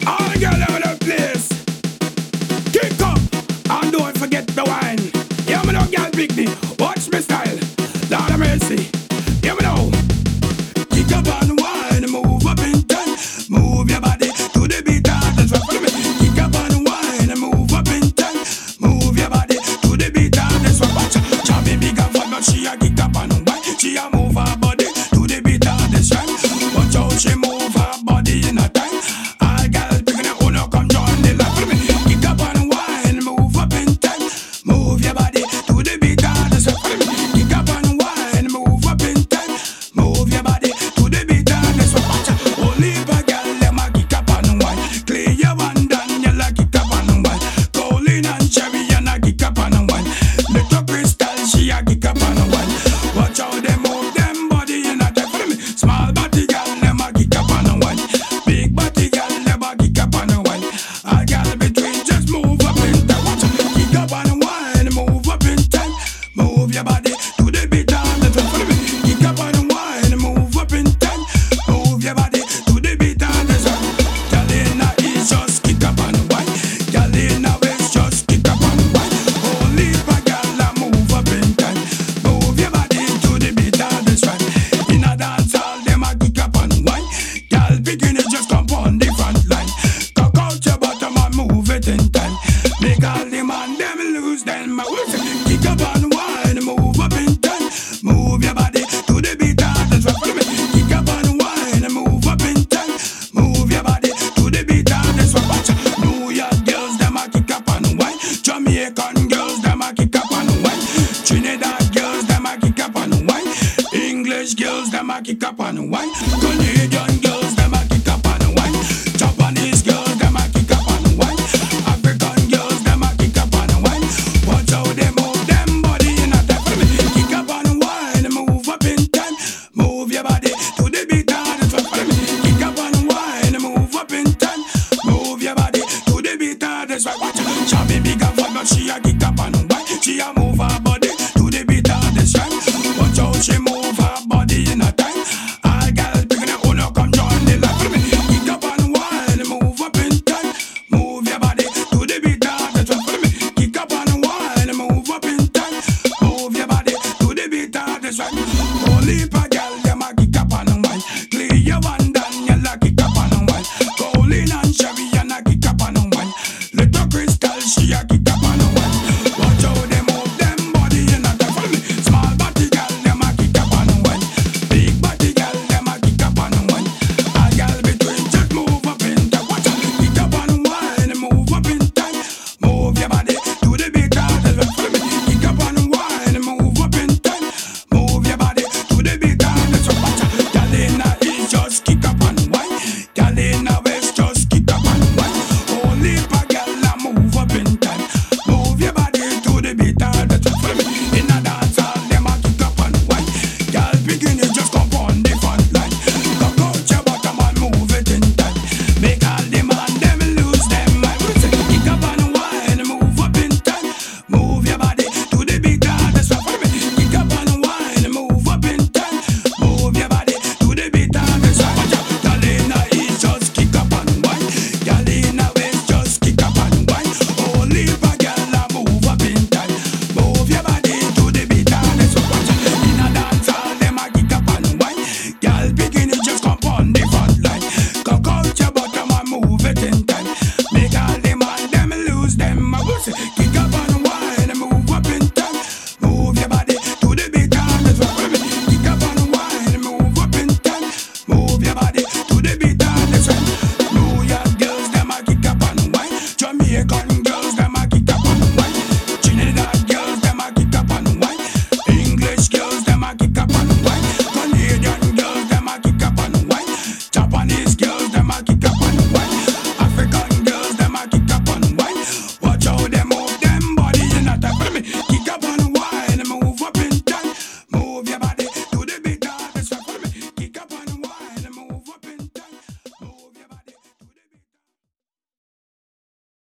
All the girls over the place. Kick up and don't forget the wine. Yeah, me know, girl, pick me. Watch me style. Lord of mercy. Yeah, me know. Kick up and wine, move up in time. Move your body to the beat of the drum. Follow me. Kick up and wine, move up in time. Move your body to the beat of the drum. Watch her. Chubby big and fat, but she a kick up and wine. She a move her body to the beat of the drum. Watch how she move her body in a time. All girls picking it, uno come join the line. Follow me. Kick up and wine, move up in time. Move your body to the beat of the drum. Follow me. Kick up and wine, move up in time. Move your body to the beat of the drum. Watch her. Only a girl them a kick up and wine. Clear one Daniel a kick up and wine. Colin and Cherry and a kick up and wine. Little Crystal she a kick up and wine. Watch how they move them body in a time. Follow me. Small body girl them a kick up and wine. Big body girl them a kick up and wine. A girl between just move up in time. Watch her. Kick up and wine, move up in time. Move your body to the beat of the drum. Follow me. Kick up and wine, move up in time. Move your body to the beat of the drum. Girl in a east just kick up and wine. Girl in a west just kick up and wine. Only a girl a move up in time. Move your body to the beat of the drum. In a dance hall them a kick up and wine. Girl bikini just come on the front line. Cock out your bottom and move it in time. Make all the man them lose them. Kick up and wine, move up in time. Move your body to the beat of the drum. Follow me. Kick up and wine, move up in time. Move your body to the beat of the drum. Watch out. New York girls them a kick up and wine. Jamaican girls them a kick up and wine. Trinidad girls them a kick up and wine. English girls them a kick up and wine. Canadian girls